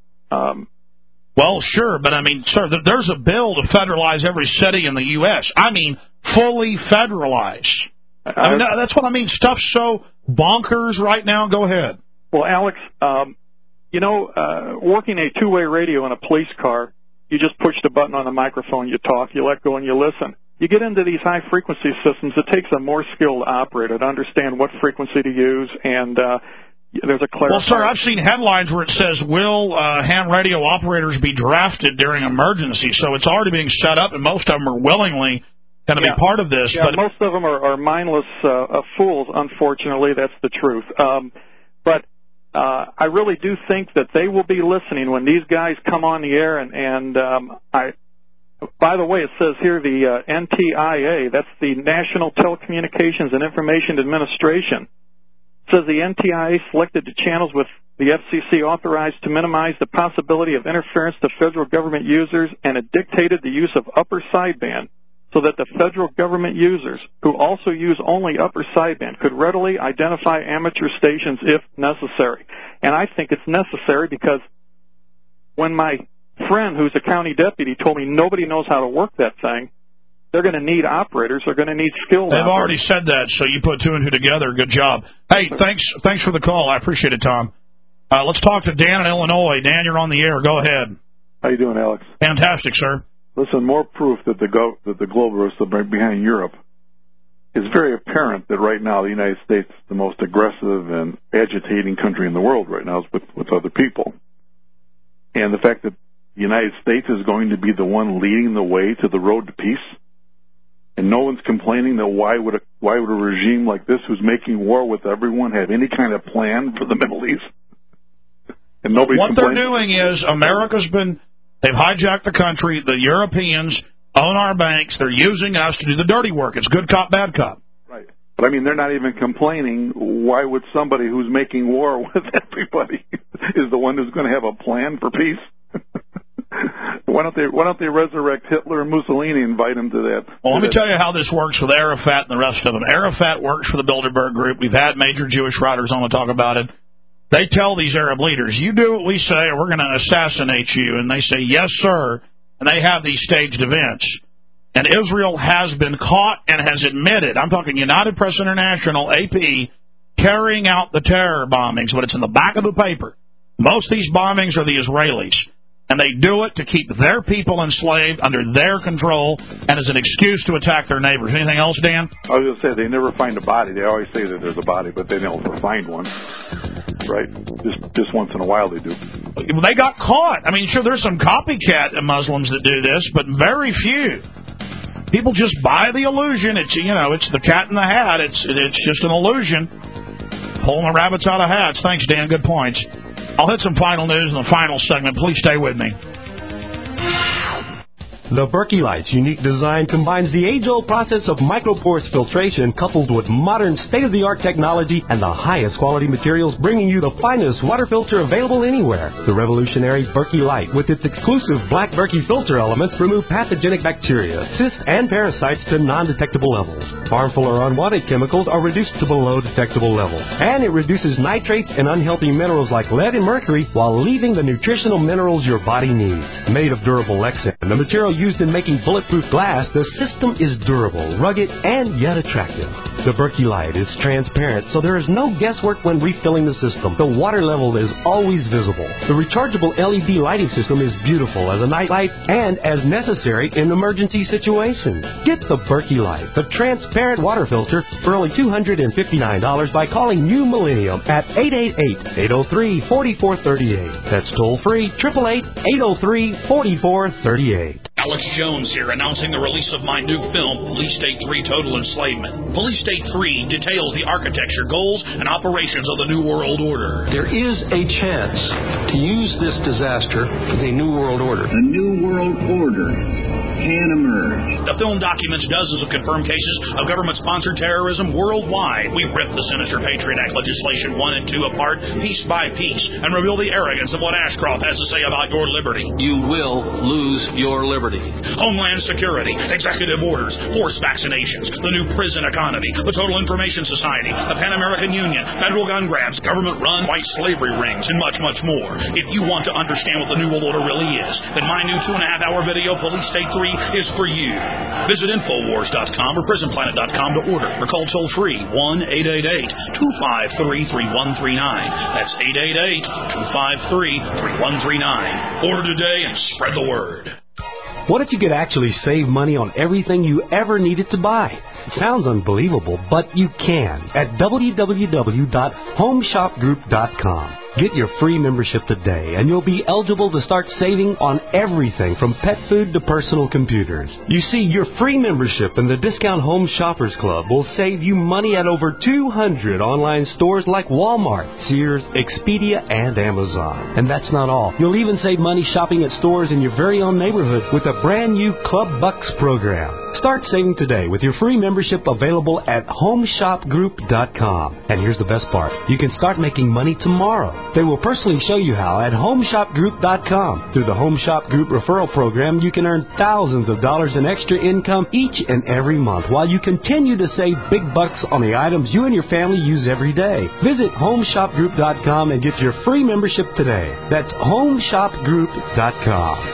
Well, sure, but I mean, sir, there's a bill to federalize every city in the U.S. I mean, fully federalized. I mean, that's what I mean. Stuff's so bonkers right now. Go ahead. Well, Alex, you know, working a two-way radio in a police car, you just push the button on the microphone, you talk, you let go, and you listen. You get into these high-frequency systems, it takes a more skilled operator to understand what frequency to use, and there's a clarifier. Well, sir, I've seen headlines where it says, will ham radio operators be drafted during emergency? So it's already being set up, and most of them are willingly going to be part of this. Yeah, but most of them are mindless fools, unfortunately. That's the truth. But I really do think that they will be listening when these guys come on the air, and by the way, it says here the NTIA, that's the National Telecommunications and Information Administration. It says the NTIA selected the channels with the FCC authorized to minimize the possibility of interference to federal government users, and it dictated the use of upper sideband so that the federal government users, who also use only upper sideband, could readily identify amateur stations if necessary. And I think it's necessary because when my friend, who's a county deputy, told me nobody knows how to work that thing, they're going to need operators. They're going to need skilled They've operators. already said that, so you put two and two together. Good job. Hey, thanks for the call. I appreciate it, Tom. Let's talk to Dan in Illinois. Dan, you're on the air. Go ahead. How you doing, Alex? Fantastic, sir. Listen, more proof that the globalists are behind Europe. It's very apparent that right now the United States is the most aggressive and agitating country in the world right now with other people. And the fact that the United States is going to be the one leading the way to the road to peace, and no one's complaining that why would a regime like this, who's making war with everyone, have any kind of plan for the Middle East? And nobody's What complaining. they're doing is they've hijacked the country. The Europeans own our banks. They're using us to do the dirty work. It's good cop, bad cop. Right. But I mean, they're not even complaining. Why would somebody who's making war with everybody is the one who's going to have a plan for peace? Why don't they resurrect Hitler and Mussolini and invite them to that? Well, let me tell you how this works with Arafat and the rest of them. Arafat works for the Bilderberg Group. We've had major Jewish writers on to talk about it. They tell these Arab leaders, you do what we say or we're going to assassinate you. And they say, yes, sir. And they have these staged events. And Israel has been caught and has admitted, I'm talking United Press International, AP, carrying out the terror bombings, but it's in the back of the paper. Most of these bombings are the Israelis. And they do it to keep their people enslaved under their control and as an excuse to attack their neighbors. Anything else, Dan? I was going to say, they never find a body. They always say that there's a body, but they never find one. Right? Just once in a while they do. They got caught. I mean, sure, there's some copycat Muslims that do this, but very few. People just buy the illusion. It's the cat in the hat. It's just an illusion. Pulling the rabbits out of hats. Thanks, Dan. Good points. I'll hit some final news in the final segment. Please stay with me. The Berkey Light's unique design combines the age-old process of microporous filtration coupled with modern state-of-the-art technology and the highest quality materials, bringing you the finest water filter available anywhere. The revolutionary Berkey Light, with its exclusive black Berkey filter elements, remove pathogenic bacteria, cysts, and parasites to non-detectable levels. Harmful or unwanted chemicals are reduced to below detectable levels. And it reduces nitrates and unhealthy minerals like lead and mercury while leaving the nutritional minerals your body needs. Made of durable Lexan, the material used in making bulletproof glass, the system is durable, rugged, and yet attractive. The Berkey Light is transparent, so there is no guesswork when refilling the system. The water level is always visible. The rechargeable LED lighting system is beautiful as a night light and as necessary in emergency situations. Get the Berkey Light, the transparent water filter, for only $259 by calling New Millennium at 888-803-4438. That's toll free, 888-803-4438. Alex Jones here, announcing the release of my new film, Police State 3 Total Enslavement. Police State 3 details the architecture, goals, and operations of the New World Order. There is a chance to use this disaster for the New World Order. A New World Order can emerge. The film documents dozens of confirmed cases of government-sponsored terrorism worldwide. We rip the sinister Patriot Act legislation 1 and 2 apart, piece by piece, and reveal the arrogance of what Ashcroft has to say about your liberty. You will lose your liberty. Homeland Security, executive orders, forced vaccinations, the new prison economy, the Total Information Society, the Pan American Union, federal gun grabs, government-run white slavery rings, and much, much more. If you want to understand what the New World Order really is, then my new 2.5-hour video, Police State 3, is for you. Visit Infowars.com or PrisonPlanet.com to order or call toll-free 1-888-253-3139. That's 888-253-3139. Order today and spread the word. What if you could actually save money on everything you ever needed to buy? It sounds unbelievable, but you can at www.homeshopgroup.com. Get your free membership today, and you'll be eligible to start saving on everything from pet food to personal computers. You see, your free membership in the Discount Home Shoppers Club will save you money at over 200 online stores like Walmart, Sears, Expedia, and Amazon. And that's not all. You'll even save money shopping at stores in your very own neighborhood with a brand new Club Bucks program. Start saving today with your free membership available at homeshopgroup.com. And here's the best part. You can start making money tomorrow. They will personally show you how at homeshopgroup.com. Through the Home Shop Group referral program, you can earn thousands of dollars in extra income each and every month while you continue to save big bucks on the items you and your family use every day. Visit homeshopgroup.com and get your free membership today. That's homeshopgroup.com.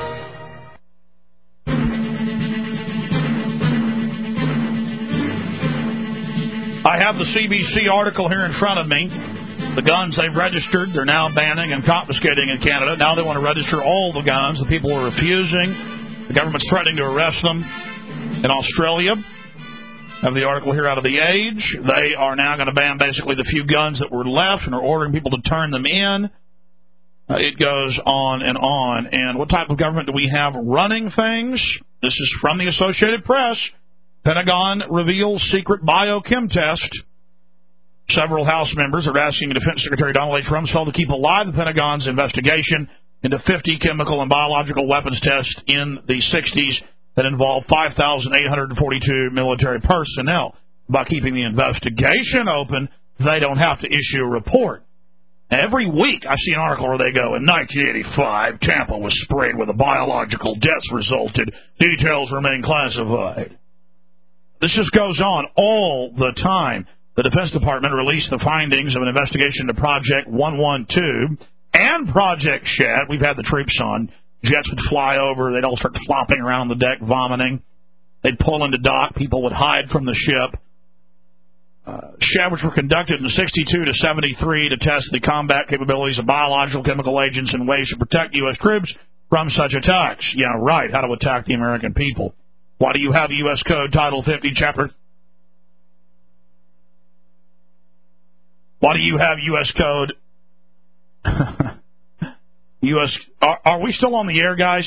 I have the CBC article here in front of me. The guns they've registered, they're now banning and confiscating in Canada. Now they want to register all the guns. The people are refusing. The government's threatening to arrest them in Australia. I have the article here out of The Age. They are now going to ban basically the few guns that were left and are ordering people to turn them in. It goes on and on. And what type of government do we have running things? This is from the Associated Press. Pentagon reveals secret biochem test. Several House members are asking Defense Secretary Donald J. Rumsfeld to keep alive the Pentagon's investigation into 50 chemical and biological weapons tests in the 60s that involved 5,842 military personnel. By keeping the investigation open, they don't have to issue a report. Every week I see an article where they go, in 1985, Tampa was sprayed with a biological deaths resulted. Details remain classified. This just goes on all the time. The Defense Department released the findings of an investigation into Project 112 and Project Shed. We've had the troops on. Jets would fly over. They'd all start flopping around the deck, vomiting. They'd pull into dock. People would hide from the ship. Sheds were conducted in 62 to 73 to test the combat capabilities of biological chemical agents and ways to protect U.S. troops from such attacks. Yeah, right, how to attack the American people. Why do you have U.S. Code Title 50, Chapter... Why do you have U.S. Code... Are we still on the air, guys?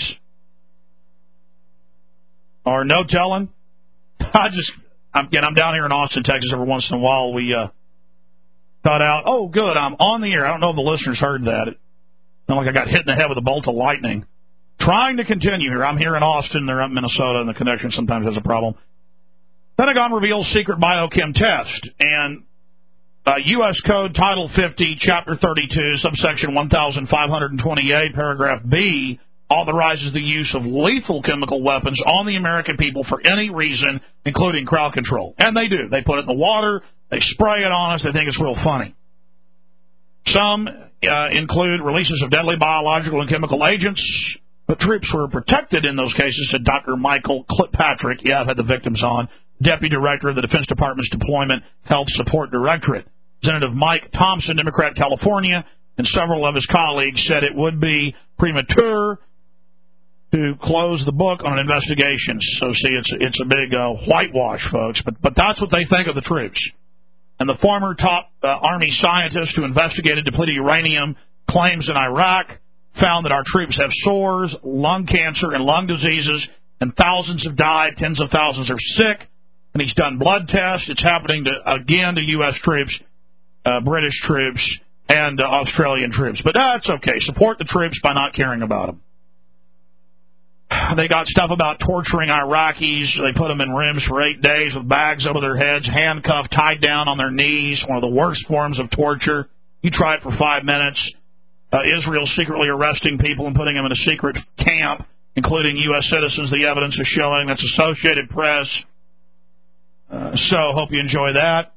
Or no telling? I'm down here in Austin, Texas every once in a while. We thought out, oh, good, I'm on the air. I don't know if the listeners heard that. It sounded like I got hit in the head with a bolt of lightning. Trying to continue here. I'm here in Austin. They're up in Minnesota, and the connection sometimes has a problem. Pentagon reveals secret biochem test. And U.S. Code Title 50, Chapter 32, subsection 1528, paragraph B, authorizes the use of lethal chemical weapons on the American people for any reason, including crowd control. And they do. They put it in the water. They spray it on us. They think it's real funny. Some include releases of deadly biological and chemical agents. But troops were protected in those cases, said Dr. Michael Kilpatrick. Yeah, I've had the victims on. Deputy Director of the Defense Department's Deployment Health Support Directorate. Representative Mike Thompson, Democrat, California, and several of his colleagues said it would be premature to close the book on an investigation. So, see, it's a big whitewash, folks. But that's what they think of the troops. And the former top Army scientist who investigated depleted uranium claims in Iraq found that our troops have sores, lung cancer, and lung diseases, and thousands have died, tens of thousands are sick, and he's done blood tests. It's happening to U.S. troops, British troops, and Australian troops. But that's okay. Support the troops by not caring about them. They got stuff about torturing Iraqis. They put them in rooms for 8 days with bags over their heads, handcuffed, tied down on their knees, one of the worst forms of torture. You try it for 5 minutes. Israel's secretly arresting people and putting them in a secret camp, including U.S. citizens. The evidence is showing. That's Associated Press. So hope you enjoy that.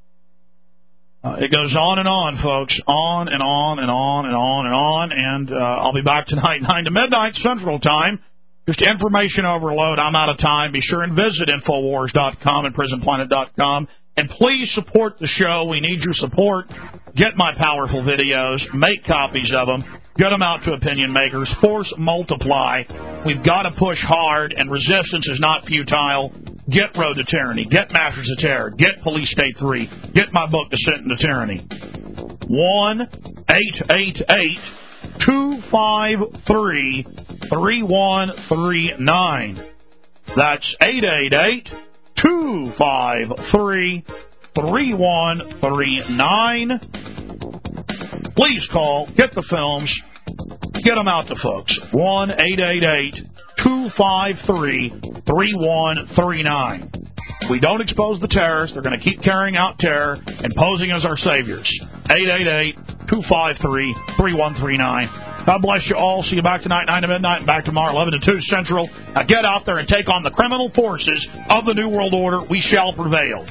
It goes on and on, folks. On and on and on and on and on. And I'll be back tonight, 9 to midnight Central Time. Just information overload. I'm out of time. Be sure and visit Infowars.com and PrisonPlanet.com. And please support the show. We need your support. Get my powerful videos. Make copies of them. Get them out to opinion makers. Force multiply. We've got to push hard, and resistance is not futile. Get Road to Tyranny. Get Masters of Terror. Get Police State 3. Get my book, Descent into Tyranny. 1-888-253-3139. That's 888-253-3139. Please call. Get the films. Get them out to folks. 1-888-253-3139. We don't expose the terrorists. They're going to keep carrying out terror and posing as our saviors. 888-253-3139. God bless you all. See you back tonight, 9 to midnight, and back tomorrow, 11 to 2 Central. Now get out there and take on the criminal forces of the New World Order. We shall prevail.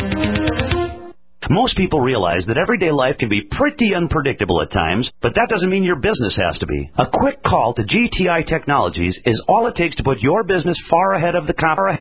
Most people realize that everyday life can be pretty unpredictable at times, but that doesn't mean your business has to be. A quick call to GTI Technologies is all it takes to put your business far ahead of the competition.